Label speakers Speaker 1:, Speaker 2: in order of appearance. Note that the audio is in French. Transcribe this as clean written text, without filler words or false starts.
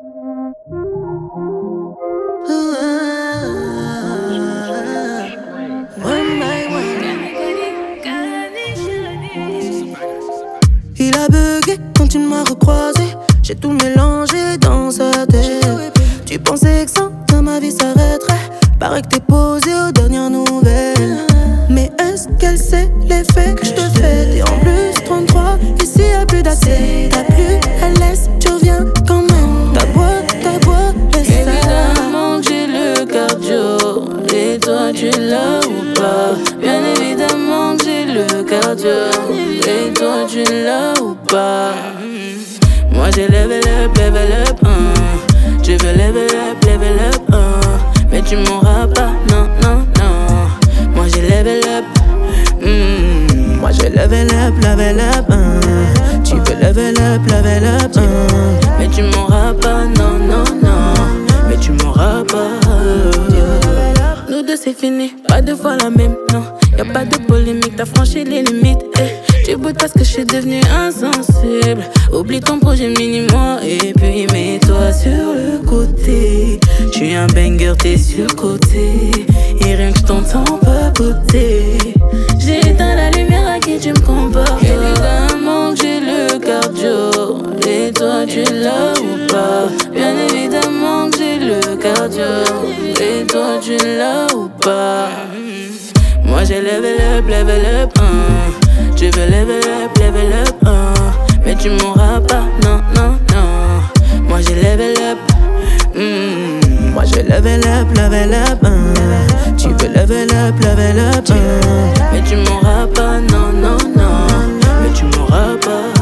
Speaker 1: Il a bugué quand il m'a recroisé. J'ai tout mélangé dans sa tête. Tu pensais que ça ma vie s'arrêterait. Paraît que t'es posé aux dernières nouvelles. Mais est-ce qu'elle sait l'effet que je te fais? T'es en plus 33, ici y'a plus d'accès. T'as plus, elle laisse, tu reviens quand même. Ta boîte, laisse ça.
Speaker 2: Évidemment que j'ai le cardio. Et toi tu l'as ou pas? Bien évidemment que j'ai le cardio. Et toi tu l'as ou pas? Moi j'ai level up, Tu veux level up, mais tu m'auras pas, non, non, non. Moi j'ai level up,
Speaker 1: Moi j'ai level up, Tu veux level up,
Speaker 2: mais tu m'auras pas, non, non, non. Mais tu m'auras pas. Nous deux c'est fini, pas deux fois la même, non. Y'a pas de polémique, t'as franchi les limites, Tu boudes parce que je suis devenu insensible. Oublie ton projet mini-moi et puis mets-toi sur le côté. J'suis un banger, t'es surcoté. Et rien que j't'entends papoter. J'ai éteint la lumière, à qui tu me compares? Évidemment que j'ai le cardio. Et toi tu l'as ou pas? Bien évidemment que j'ai le cardio. Et toi tu l'as ou pas? Moi j'ai level up, Tu veux level up, mais tu m'auras pas, non, non, non. Moi j'ai level up,
Speaker 1: Moi j'ai level up, Tu veux level up,
Speaker 2: mais tu m'auras pas, non, non, non. Mais tu m'auras pas.